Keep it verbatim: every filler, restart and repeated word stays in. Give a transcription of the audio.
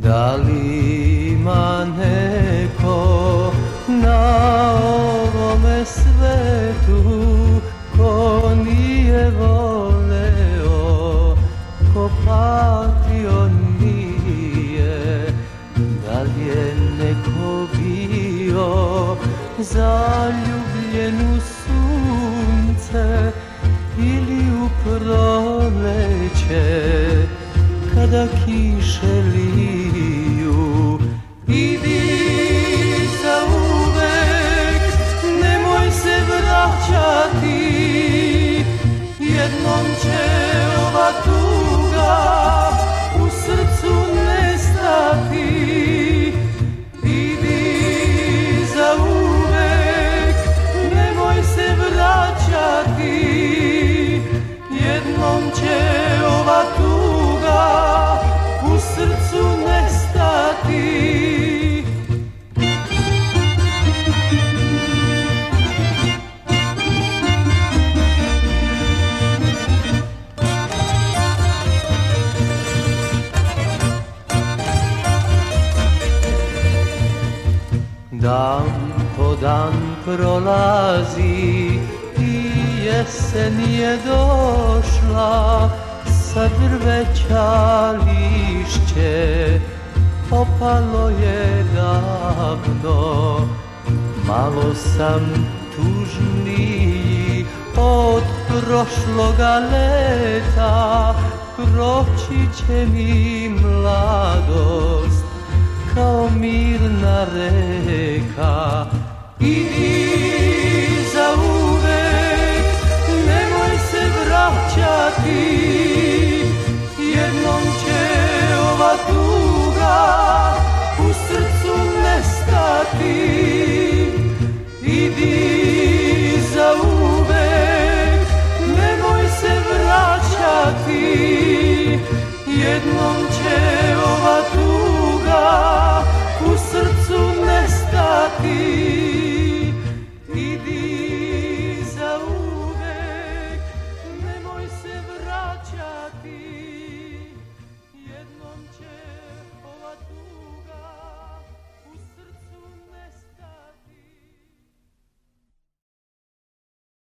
Da li ima neko na ovome svetu ko nije voleo, ko patio nije? Da li je neko bio zaljubljen u sunce ili u proleće kada kiše liju? Idi zauvek, nemoj se vraćati, jednom će ova tuga u srcu nestati. Idi zauvek, nemoj se vraćati, jednom će ova tuga u srcu nestati. Dan po dan prolazi i jesen je došla, sa drveća lišće opalo je davno. Malo sam tužniji od prošloga leta, proći će mi mlad